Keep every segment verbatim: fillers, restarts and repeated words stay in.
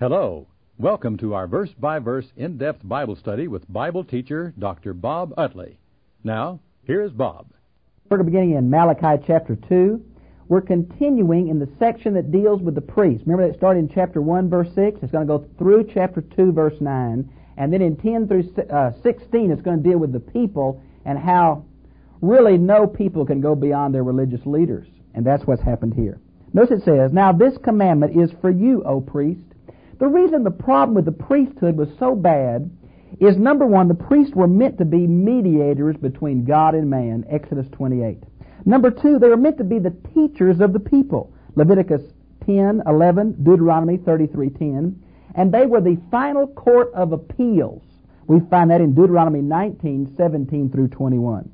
Hello. Welcome to our verse-by-verse in-depth Bible study with Bible teacher Doctor Bob Utley. Now, here's Bob. We're beginning in Malachi chapter two. We're continuing in the section that deals with the priest. Remember that started in chapter one, verse six? It's going to go through chapter two, verse nine. And then in ten through sixteen, it's going to deal with the people and how really no people can go beyond their religious leaders. And that's what's happened here. Notice it says, "Now this commandment is for you, O priest." The reason the problem with the priesthood was so bad is, number one, the priests were meant to be mediators between God and man, Exodus twenty-eight. Number two, they were meant to be the teachers of the people, Leviticus ten eleven, Deuteronomy thirty-three ten, and they were the final court of appeals. We find that in Deuteronomy nineteen seventeen through twenty-one.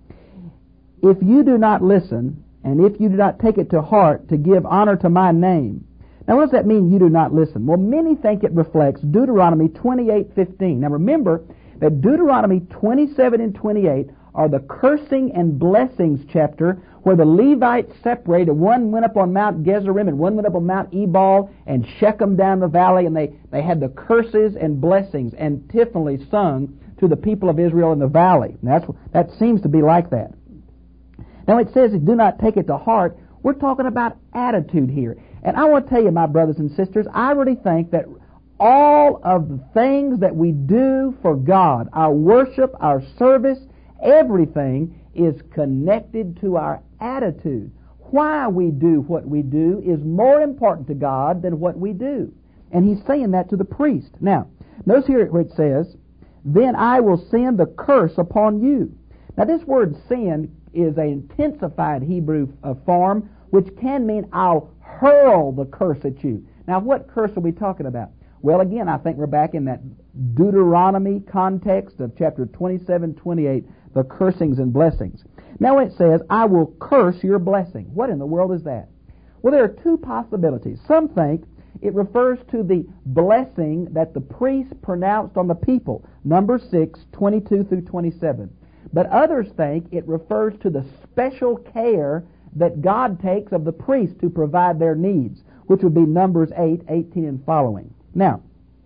"If you do not listen, and if you do not take it to heart to give honor to my name." Now, what does that mean, you do not listen? Well, many think it reflects Deuteronomy twenty-eight fifteen. Now, remember that Deuteronomy twenty-seven and twenty-eight are the cursing and blessings chapter where the Levites separated. One went up on Mount Gezerim and one went up on Mount Ebal and Shechem down the valley, and they, they had the curses and blessings antiphonally sung to the people of Israel in the valley. And that's, that seems to be like that. Now, it says, do not take it to heart. We're talking about attitude here. And I want to tell you, my brothers and sisters, I really think that all of the things that we do for God, our worship, our service, everything is connected to our attitude. Why we do what we do is more important to God than what we do. And he's saying that to the priest. Now, notice here where it says, "Then I will send the curse upon you." Now, this word "sin" is an intensified Hebrew uh, form, which can mean I'll hurl the curse at you. Now, what curse are we talking about? Well, again, I think we're back in that Deuteronomy context of chapter twenty-seven, twenty-eight, the cursings and blessings. Now it says, "I will curse your blessing." What in the world is that? Well, there are two possibilities. Some think it refers to the blessing that the priest pronounced on the people, Numbers six, twenty-two through twenty-seven. But others think it refers to the special care that God takes of the priest to provide their needs, which would be Numbers eight, eighteen and following. Now,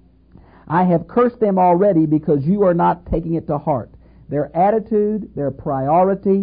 "I have cursed them already because you are not taking it to heart." Their attitude, their priority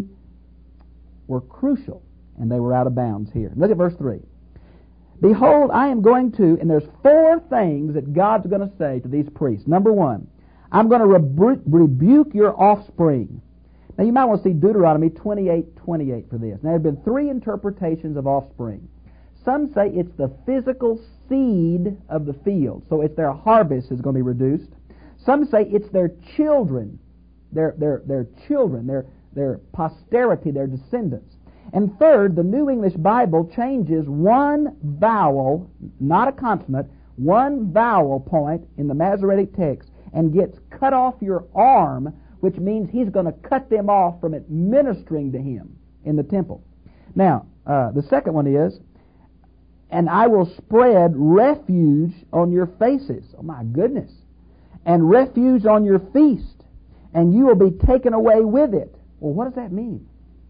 were crucial, and they were out of bounds here. Look at verse three. "Behold, I am going to," and there's four things that God's going to say to these priests. Number one, "I'm going to rebu- rebuke your offspring." Now, you might want to see Deuteronomy twenty-eight twenty-eight for this. Now, there have been three interpretations of offspring. Some say it's the physical seed of the field, so it's their harvest is going to be reduced. Some say it's their children, their their their children, their their posterity, their descendants. And third, the New English Bible changes one vowel, not a consonant, one vowel point in the Masoretic text, and gets "cut off your arm," which means he's going to cut them off from administering to him in the temple. Now, uh, the second one is, "And I will spread refuge on your faces." Oh, my goodness. "And refuge on your feast, and you will be taken away with it." Well, what does that mean?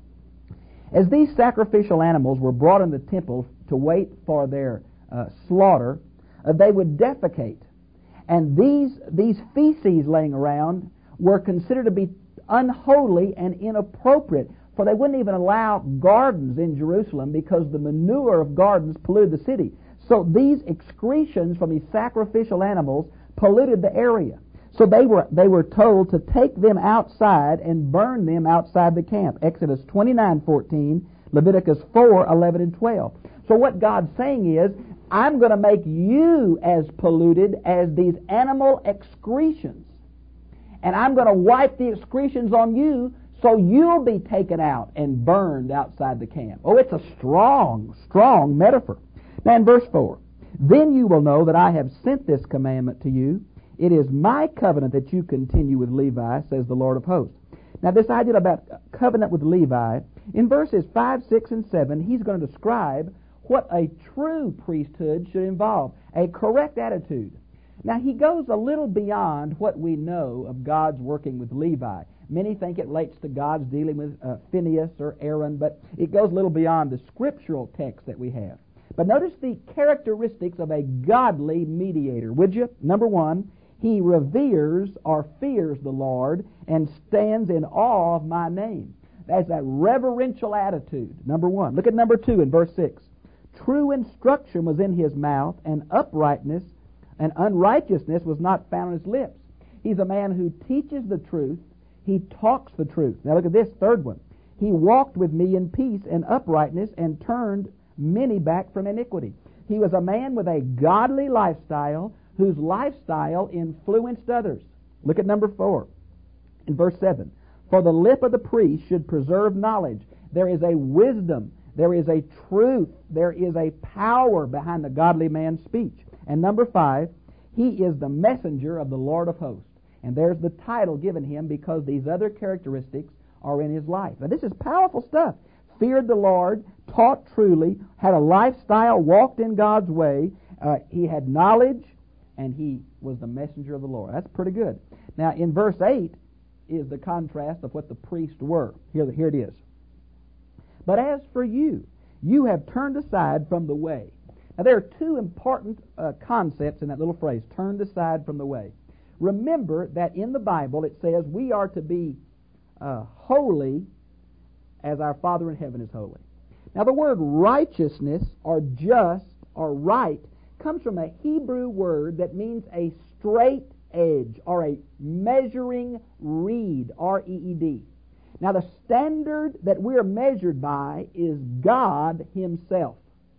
As these sacrificial animals were brought in the temple to wait for their uh, slaughter, uh, they would defecate. And these, these feces laying around were considered to be unholy and inappropriate, for they wouldn't even allow gardens in Jerusalem because the manure of gardens polluted the city. So these excretions from these sacrificial animals polluted the area. So they were they were told to take them outside and burn them outside the camp. Exodus twenty-nine fourteen, Leviticus four eleven and twelve. So what God's saying is, I'm going to make you as polluted as these animal excretions. And I'm going to wipe the excretions on you so you'll be taken out and burned outside the camp. Oh, it's a strong, strong metaphor. Now in verse four, "Then you will know that I have sent this commandment to you. It is my covenant that you continue with Levi, says the Lord of hosts." Now this idea about covenant with Levi, in verses five, six, and seven, he's going to describe what a true priesthood should involve, a correct attitude. Now, he goes a little beyond what we know of God's working with Levi. Many think it relates to God's dealing with uh, Phinehas or Aaron, but it goes a little beyond the scriptural text that we have. But notice the characteristics of a godly mediator, would you? Number one, he reveres or fears the Lord and stands in awe of my name. That's that reverential attitude, number one. Look at number two in verse six. True instruction was in his mouth, and uprightness and unrighteousness was not found on his lips. He's a man who teaches the truth. He talks the truth. Now look at this third one. He walked with me in peace and uprightness and turned many back from iniquity. He was a man with a godly lifestyle whose lifestyle influenced others. Look at number four in verse seven. For the lip of the priest should preserve knowledge. There is a wisdom, there is a truth, there is a power behind the godly man's speech. And number five, he is the messenger of the Lord of hosts. And there's the title given him because these other characteristics are in his life. Now this is powerful stuff. Feared the Lord, taught truly, had a lifestyle, walked in God's way. Uh, he had knowledge, and he was the messenger of the Lord. That's pretty good. Now in verse eight is the contrast of what the priests were. Here, here it is. But as for you, you have turned aside from the way. Now there are two important uh, concepts in that little phrase, turned aside from the way. Remember that in the Bible it says we are to be uh, holy as our Father in heaven is holy. Now the word righteousness or just or right comes from a Hebrew word that means a straight edge or a measuring reed, R E E D. Now the standard that we are measured by is God himself.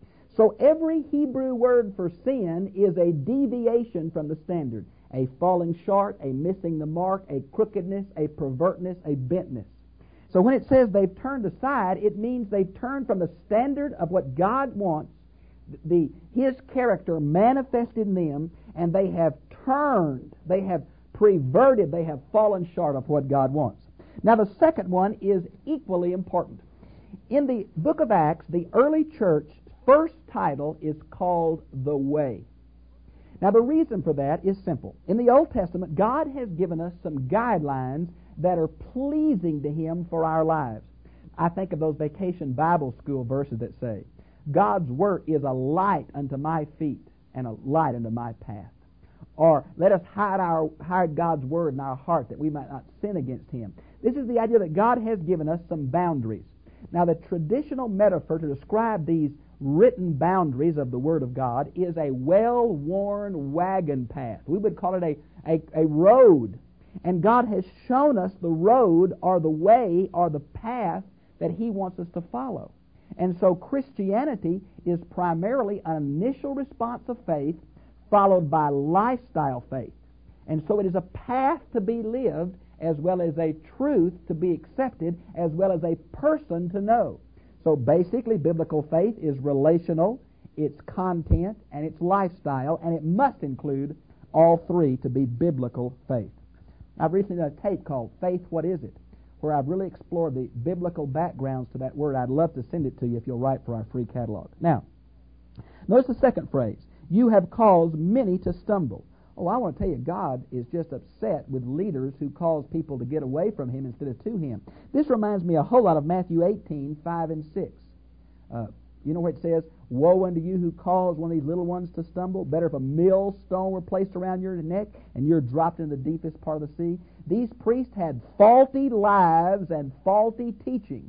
So every Hebrew word for sin is a deviation from the standard. A falling short, a missing the mark, a crookedness, a pervertness, a bentness. So when it says they've turned aside, it means they've turned from the standard of what God wants, the His character manifested in them, and they have turned, they have perverted, they have fallen short of what God wants. Now the second one is equally important. In the book of Acts, the early church first title is called The Way. Now the reason for that is simple. In the Old Testament, God has given us some guidelines that are pleasing to Him for our lives. I think of those vacation Bible school verses that say, God's word is a light unto my feet and a light unto my path. Or let us hide our hide God's word in our heart that we might not sin against Him. This is the idea that God has given us some boundaries. Now the traditional metaphor to describe these written boundaries of the Word of God is a well-worn wagon path. We would call it a, a, a road. And God has shown us the road or the way or the path that He wants us to follow. And so Christianity is primarily an initial response of faith followed by lifestyle faith. And so it is a path to be lived as well as a truth to be accepted as well as a person to know. So basically, biblical faith is relational, its content, and its lifestyle, and it must include all three to be biblical faith. I've recently done a tape called Faith, What Is It?, where I've really explored the biblical backgrounds to that word. I'd love to send it to you if you'll write for our free catalog. Now, notice the second phrase, you have caused many to stumble. Oh, I want to tell you, God is just upset with leaders who cause people to get away from Him instead of to Him. This reminds me a whole lot of Matthew eighteen, five and six. Uh, you know where it says, woe unto you who cause one of these little ones to stumble. Better if a millstone were placed around your neck and you're dropped in the deepest part of the sea. These priests had faulty lives and faulty teachings,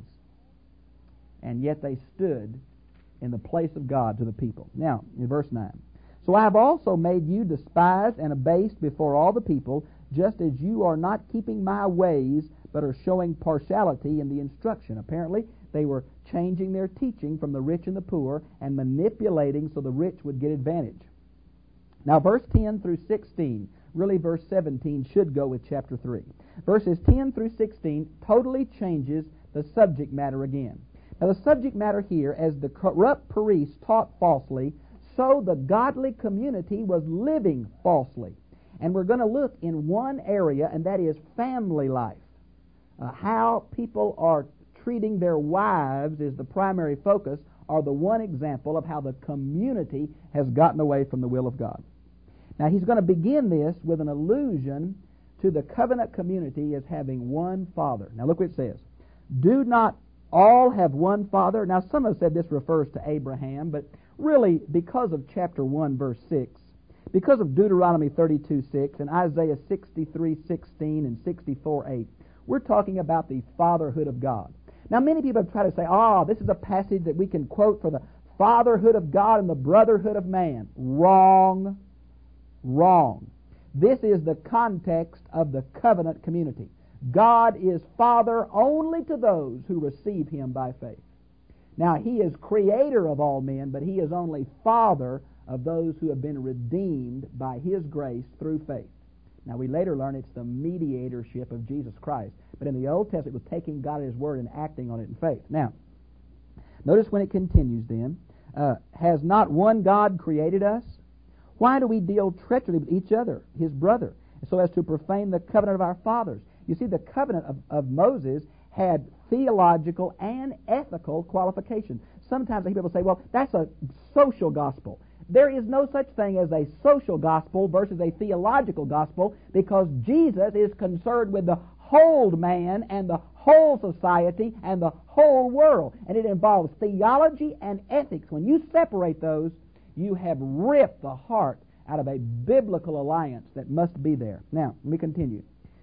and yet they stood in the place of God to the people. Now, in verse nine. So I have also made you despised and abased before all the people, just as you are not keeping my ways, but are showing partiality in the instruction. Apparently, they were changing their teaching from the rich and the poor and manipulating so the rich would get advantage. Now, verse ten through sixteen, really verse seventeen should go with chapter three. Verses ten through sixteen totally changes the subject matter again. Now, the subject matter here, as the corrupt priests taught falsely, so the godly community was living falsely. And we're going to look in one area, and that is family life. Uh, how people are treating their wives is the primary focus, or the one example of how the community has gotten away from the will of God. Now, he's going to begin this with an allusion to the covenant community as having one Father. Now, look what it says. Do not all have one Father? Now, some have said this refers to Abraham, but really, because of chapter one, verse six, because of Deuteronomy thirty-two six and Isaiah sixty-three sixteen and sixty-four eight, we're talking about the fatherhood of God. Now, many people have tried to say, oh, this is a passage that we can quote for the fatherhood of God and the brotherhood of man. Wrong. Wrong. This is the context of the covenant community. God is Father only to those who receive Him by faith. Now, He is Creator of all men, but He is only Father of those who have been redeemed by His grace through faith. Now, we later learn it's the mediatorship of Jesus Christ. But in the Old Testament, it was taking God at His Word and acting on it in faith. Now, notice when it continues then, uh, has not one God created us? Why do we deal treacherously with each other, His brother, so as to profane the covenant of our fathers? You see, the covenant of, of Moses had theological and ethical qualifications. Sometimes I hear people say, well, that's a social gospel. There is no such thing as a social gospel versus a theological gospel, because Jesus is concerned with the whole man and the whole society and the whole world. And it involves theology and ethics. When you separate those, you have ripped the heart out of a biblical alliance that must be there. Now, let me continue.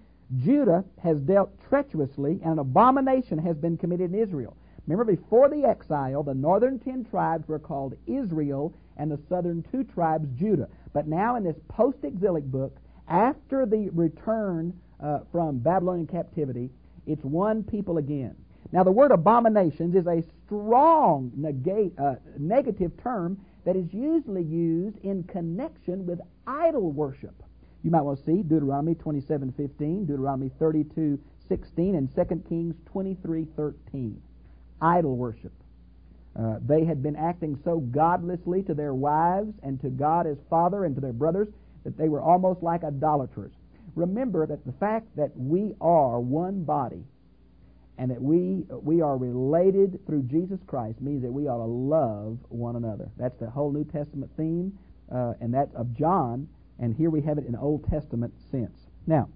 Judah has dealt treacherously, and an abomination has been committed in Israel. Remember, before the exile, the northern ten tribes were called Israel, and the southern two tribes Judah. But now in this post-exilic book, after the return uh, from Babylonian captivity, it's one people again. Now, the word abominations is a strong negate, uh, negative term that is usually used in connection with idol worship. You might want to see Deuteronomy twenty-seven fifteen, Deuteronomy thirty-two sixteen, and Second Kings twenty-three thirteen. Idol worship. Uh, they had been acting so godlessly to their wives and to God as Father and to their brothers that they were almost like idolaters. Remember that the fact that we are one body and that we we are related through Jesus Christ means that we ought to love one another. That's the whole New Testament theme, uh, and that's of John, and here we have it in Old Testament sense. Now,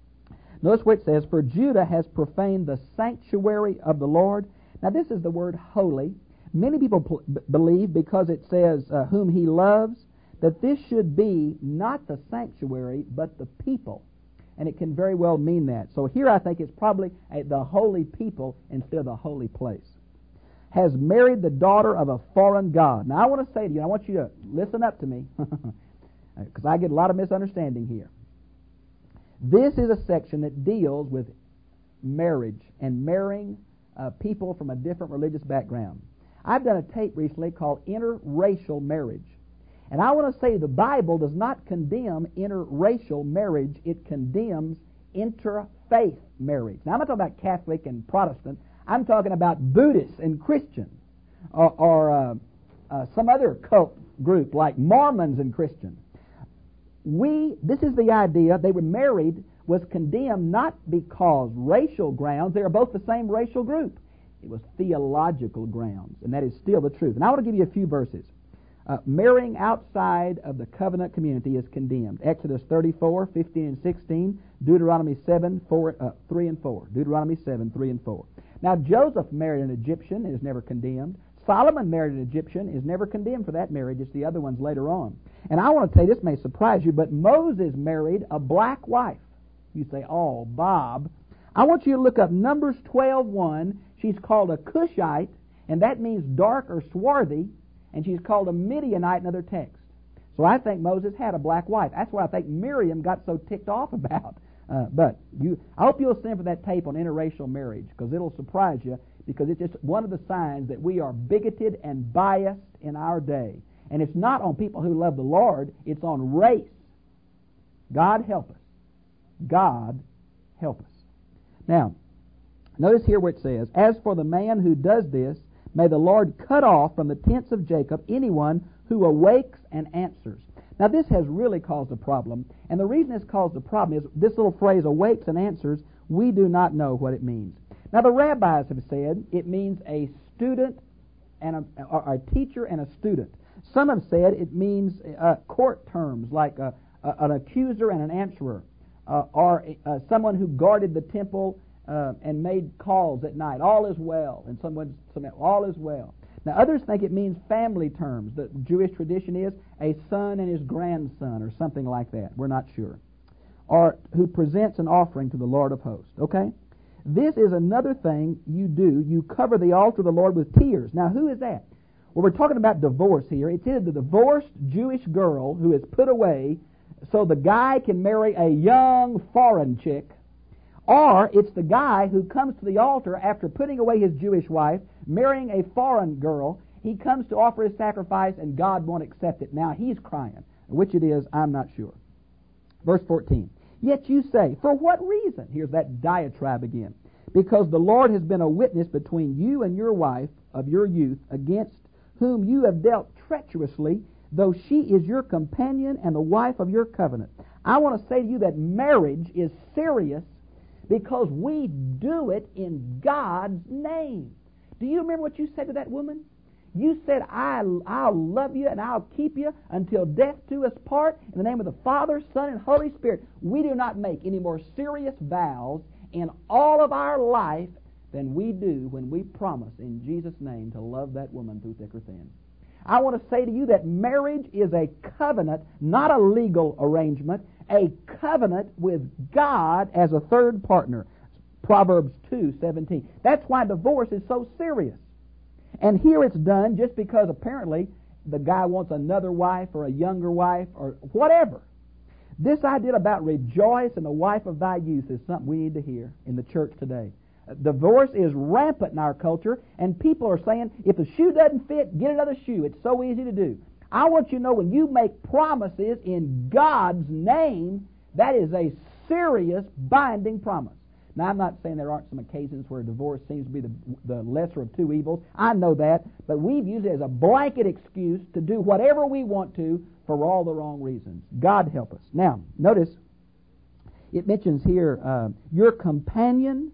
notice what it says, for Judah has profaned the sanctuary of the Lord. Now, this is the word holy. Many people pl- believe, because it says uh, whom He loves, that this should be not the sanctuary, but the people. And it can very well mean that. So here I think it's probably a, the holy people instead of the holy place. Has married the daughter of a foreign god. Now I want to say to you, I want you to listen up to me, because I get a lot of misunderstanding here. This is a section that deals with marriage and marrying uh, people from a different religious background. I've done a tape recently called Interracial Marriage. And I want to say the Bible does not condemn interracial marriage. It condemns interfaith marriage. Now, I'm not talking about Catholic and Protestant. I'm talking about Buddhist and Christian, or, or uh, uh, some other cult group like Mormons and Christians. We, this is the idea, they were married, was condemned not because racial grounds. They are both the same racial group. It was theological grounds, and that is still the truth. And I want to give you a few verses. Uh, marrying outside of the covenant community is condemned. Exodus thirty-four, fifteen and sixteen, Deuteronomy seven, four, uh, three and four. Deuteronomy seven, three and four. Now, Joseph married an Egyptian and is never condemned. Solomon married an Egyptian, is never condemned for that marriage. It's the other ones later on. And I want to tell you, this may surprise you, but Moses married a black wife. You say, oh, Bob. I want you to look up Numbers twelve one. She's called a Cushite, and that means dark or swarthy, and she's called a Midianite in other texts. So I think Moses had a black wife. That's what I think Miriam got so ticked off about. Uh, but you, I hope you'll send for that tape on interracial marriage, because it'll surprise you, because it's just one of the signs that we are bigoted and biased in our day. And it's not on people who love the Lord, it's on race. God help us. God help us. Now, notice here where it says, as for the man who does this, may the Lord cut off from the tents of Jacob anyone who awakes and answers. Now, this has really caused a problem. And the reason it's caused a problem is this little phrase, awakes and answers, we do not know what it means. Now, the rabbis have said it means a student and a, or a teacher and a student. Some have said it means uh, court terms like uh, uh, an accuser and an answerer, uh, or uh, someone who guarded the temple uh, and made calls at night. All is well. And someone, someone, all is well. Now, others think it means family terms. The Jewish tradition is a son and his grandson or something like that. We're not sure. Or who presents an offering to the Lord of hosts. Okay? This is another thing you do. You cover the altar of the Lord with tears. Now, who is that? Well, we're talking about divorce here. It's either the divorced Jewish girl who is put away so the guy can marry a young foreign chick, or it's the guy who comes to the altar after putting away his Jewish wife, marrying a foreign girl. He comes to offer his sacrifice, and God won't accept it. Now he's crying. Which it is, I'm not sure. Verse fourteen. Yet you say, for what reason? Here's that diatribe again. Because the Lord has been a witness between you and your wife of your youth, against whom you have dealt treacherously, though she is your companion and the wife of your covenant. I want to say to you that marriage is serious because we do it in God's name. Do you remember what you said to that woman? You said, I, I'll love you and I'll keep you until death do us part. In the name of the Father, Son, and Holy Spirit. We do not make any more serious vows in all of our life than we do when we promise in Jesus' name to love that woman through thick or thin. I want to say to you that marriage is a covenant, not a legal arrangement, a covenant with God as a third partner. Proverbs two seventeen. That's why divorce is so serious. And here it's done just because apparently the guy wants another wife or a younger wife or whatever. This idea about rejoice in the wife of thy youth is something we need to hear in the church today. Divorce is rampant in our culture, and people are saying, if the shoe doesn't fit, get another shoe. It's so easy to do. I want you to know when you make promises in God's name, that is a serious binding promise. Now, I'm not saying there aren't some occasions where divorce seems to be the, the lesser of two evils. I know that, but we've used it as a blanket excuse to do whatever we want to for all the wrong reasons. God help us. Now, notice it mentions here uh, your companion.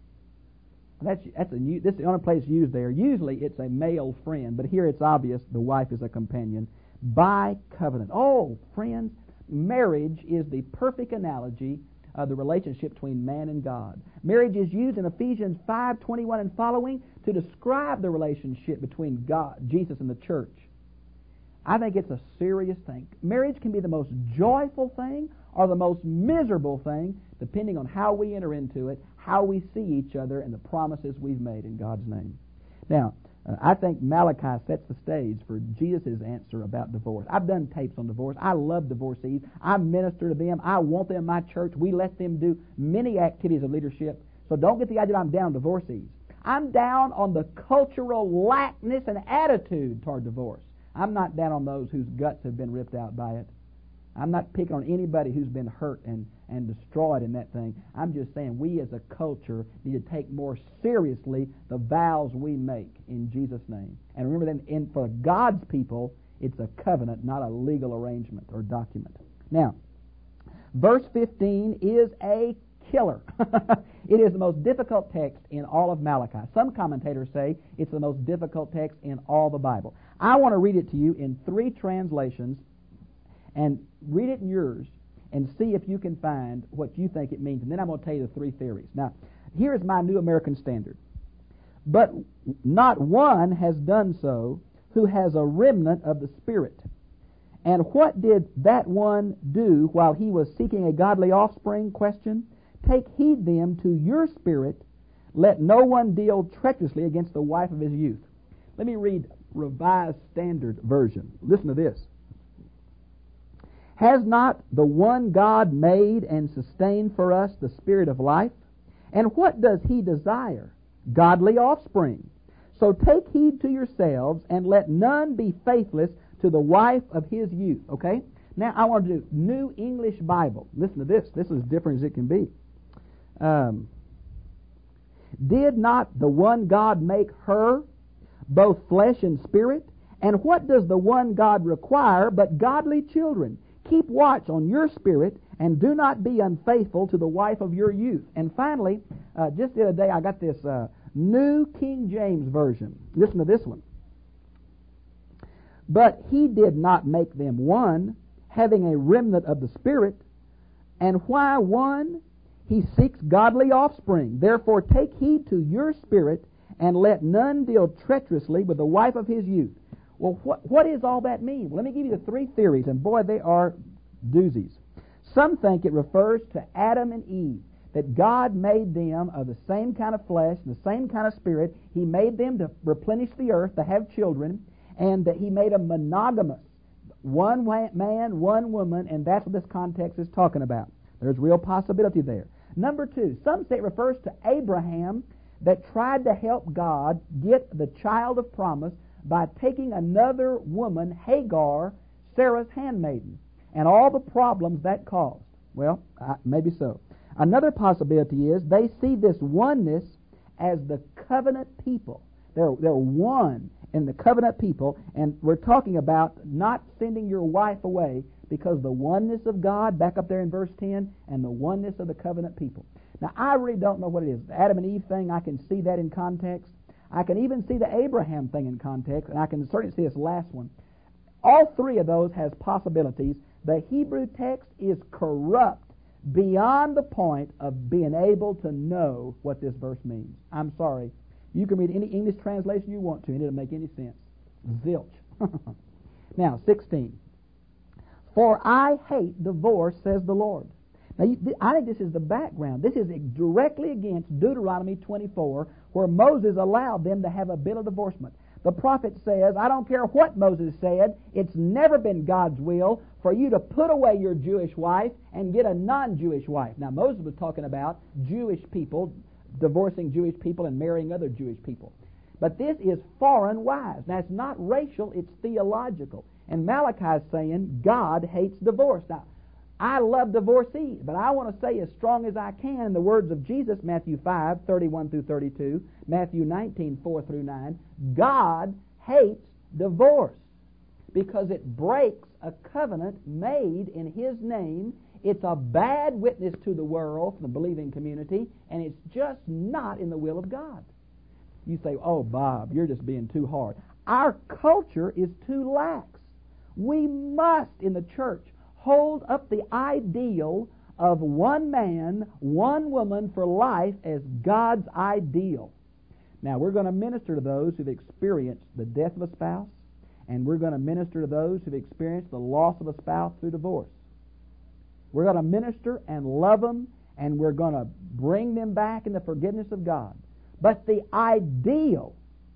That's that's a new, this is the only place used there. Usually it's a male friend, but here it's obvious the wife is a companion by covenant. Oh, friends, marriage is the perfect analogy of the relationship between man and God. Marriage is used in Ephesians five twenty-one and following to describe the relationship between God, Jesus, and the church. I think it's a serious thing. Marriage can be the most joyful thing or the most miserable thing, depending on how we enter into it, how we see each other, and the promises we've made in God's name. Now, uh, I think Malachi sets the stage for Jesus' answer about divorce. I've done tapes on divorce. I love divorcees. I minister to them. I want them in my church. We let them do many activities of leadership. So don't get the idea I'm down on divorcees. I'm down on the cultural laxness and attitude toward divorce. I'm not down on those whose guts have been ripped out by it. I'm not picking on anybody who's been hurt and, and destroyed in that thing. I'm just saying we as a culture need to take more seriously the vows we make in Jesus' name. And remember that in, for God's people, it's a covenant, not a legal arrangement or document. Now, verse fifteen is a killer. It is the most difficult text in all of Malachi. Some commentators say it's the most difficult text in all the Bible. I want to read it to you in three translations, and read it in yours and see if you can find what you think it means. And then I'm going to tell you the three theories. Now, here is my New American Standard. But not one has done so who has a remnant of the Spirit. And what did that one do while he was seeking a godly offspring? Question. Take heed then to your spirit. Let no one deal treacherously against the wife of his youth. Let me read Revised Standard Version. Listen to this. Has not the one God made and sustained for us the Spirit of life? And what does he desire? Godly offspring. So take heed to yourselves, and let none be faithless to the wife of his youth. Okay? Now I want to do New English Bible. Listen to this. This is as different as it can be. Um, Did not the one God make her both flesh and spirit? And what does the one God require but godly children? Keep watch on your spirit, and do not be unfaithful to the wife of your youth. And finally, uh, just the other day I got this uh, New King James Version. Listen to this one. But he did not make them one, having a remnant of the Spirit. And why one? He seeks godly offspring. Therefore take heed to your spirit, and let none deal treacherously with the wife of his youth. Well, what, what does all that mean? Let me give you the three theories, and boy, they are doozies. Some think it refers to Adam and Eve, that God made them of the same kind of flesh, the same kind of spirit. He made them to replenish the earth, to have children, and that He made them monogamous. One man, one woman, and that's what this context is talking about. There's real possibility there. Number two, some say it refers to Abraham that tried to help God get the child of promise by taking another woman, Hagar, Sarah's handmaiden, and all the problems that caused. Well, uh, maybe so. Another possibility is they see this oneness as the covenant people. They're, they're one in the covenant people, and we're talking about not sending your wife away because the oneness of God, back up there in verse ten, and the oneness of the covenant people. Now, I really don't know what it is. The Adam and Eve thing, I can see that in context. I can even see the Abraham thing in context, and I can certainly see this last one. All three of those has possibilities. The Hebrew text is corrupt beyond the point of being able to know what this verse means. I'm sorry. You can read any English translation you want to, and it'll make any sense. Zilch. Now, sixteen. For I hate divorce, says the Lord. Now, you, I think this is the background. This is directly against Deuteronomy twenty-four, where Moses allowed them to have a bill of divorcement. The prophet says, I don't care what Moses said, it's never been God's will for you to put away your Jewish wife and get a non-Jewish wife. Now, Moses was talking about Jewish people divorcing Jewish people and marrying other Jewish people. But this is foreign wives. Now, it's not racial, it's theological. And Malachi is saying God hates divorce. Now, I love divorcees, but I want to say as strong as I can in the words of Jesus, Matthew five, thirty-one through thirty-two, Matthew nineteen, four through nine, God hates divorce because it breaks a covenant made in His name. It's a bad witness to the world from the believing community, and it's just not in the will of God. You say, oh, Bob, you're just being too hard. Our culture is too lax. We must, in the church, hold up the ideal of one man, one woman for life as God's ideal. Now, we're going to minister to those who've experienced the death of a spouse, and we're going to minister to those who've experienced the loss of a spouse through divorce. We're going to minister and love them, and we're going to bring them back in the forgiveness of God. But the ideal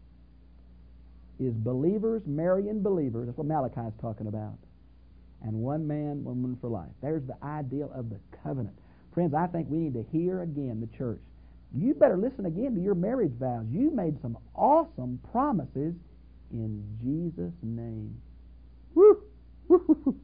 is believers marrying believers. That's what Malachi is talking about. And one man, one woman for life. There's the ideal of the covenant. Friends, I think we need to hear again the church. You better listen again to your marriage vows. You made some awesome promises in Jesus' name. Woo! Woo!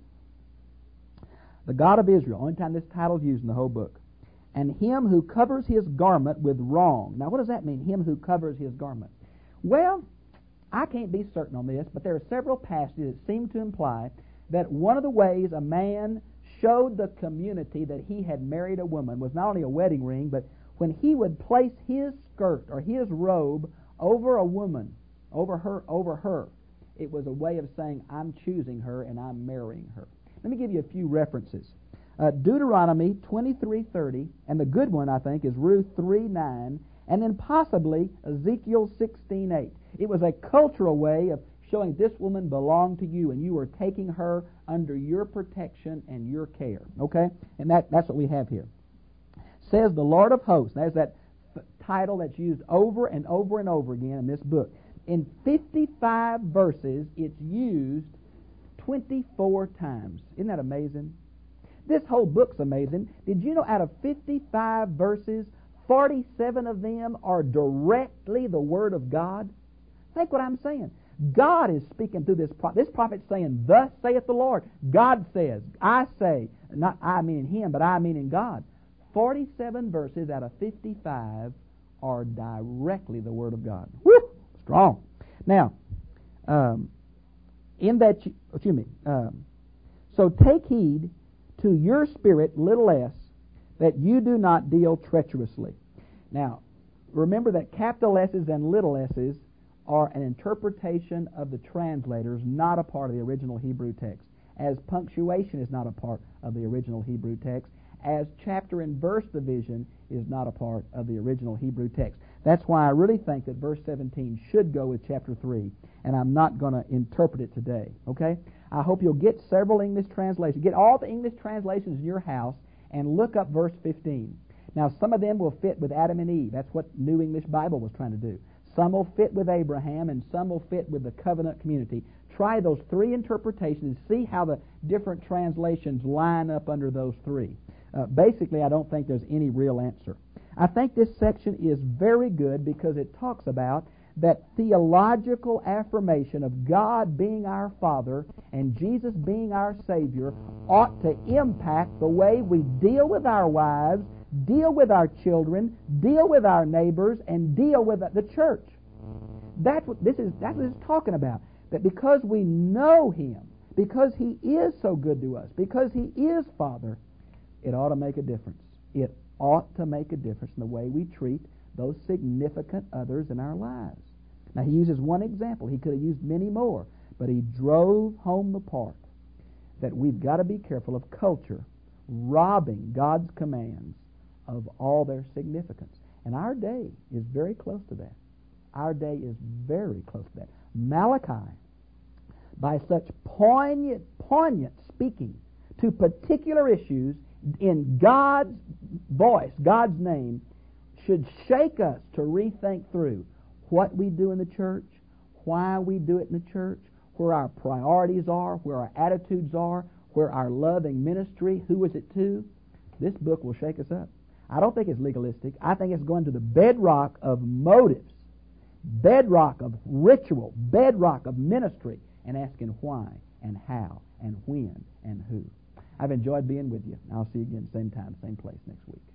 The God of Israel, only time this title is used in the whole book. And him who covers his garment with wrong. Now, what does that mean, him who covers his garment? Well, I can't be certain on this, but there are several passages that seem to imply that one of the ways a man showed the community that he had married a woman was not only a wedding ring, but when he would place his skirt or his robe over a woman, over her, over her, it was a way of saying, I'm choosing her and I'm marrying her. Let me give you a few references. Uh, Deuteronomy twenty-three thirty, and the good one, I think, is Ruth three nine, and then possibly Ezekiel sixteen eight. It was a cultural way of showing this woman belonged to you, and you were taking her under your protection and your care. Okay? And that, that's what we have here. Says the Lord of hosts. There's that f- title that's used over and over and over again in this book. In fifty-five verses, it's used twenty-four times. Isn't that amazing? This whole book's amazing. Did you know out of fifty-five verses, forty-seven of them are directly the Word of God? Think what I'm saying. God is speaking through this prophet. This prophet's saying, thus saith the Lord. God says, I say, not I meaning him, but I meaning God. forty-seven verses out of fifty-five are directly the Word of God. Woo! Strong. Now, um, in that, you, excuse me, um, so take heed to your spirit, little s, that you do not deal treacherously. Now, remember that capital S's and little s's are an interpretation of the translators, not a part of the original Hebrew text. as punctuation is not a part of the original Hebrew text, as chapter and verse division is not a part of the original Hebrew text. That's why I really think that verse seventeen should go with chapter three, and I'm not going to interpret it today, okay? I hope you'll get several English translations. Get all the English translations in your house and look up verse fifteen. Now, some of them will fit with Adam and Eve. That's what New English Bible was trying to do. Some will fit with Abraham, and some will fit with the covenant community. Try those three interpretations and see how the different translations line up under those three. Uh, basically, I don't think there's any real answer. I think this section is very good because it talks about that theological affirmation of God being our Father and Jesus being our Savior ought to impact the way we deal with our wives, deal with our children, deal with our neighbors, and deal with the church. That's what this is. That's what it's talking about. That because we know Him, because He is so good to us, because He is Father, it ought to make a difference. It ought to make a difference in the way we treat those significant others in our lives. Now, he uses one example. He could have used many more, but he drove home the part that we've got to be careful of culture robbing God's commands of all their significance. And our day is very close to that. Our day is very close to that. Malachi, by such poignant, poignant speaking to particular issues in God's voice, God's name, should shake us to rethink through what we do in the church, why we do it in the church, where our priorities are, where our attitudes are, where our loving ministry, who is it to. This book will shake us up. I don't think it's legalistic. I think it's going to the bedrock of motives, bedrock of ritual, bedrock of ministry, and asking why and how and when and who. I've enjoyed being with you. I'll see you again same time, same place next week.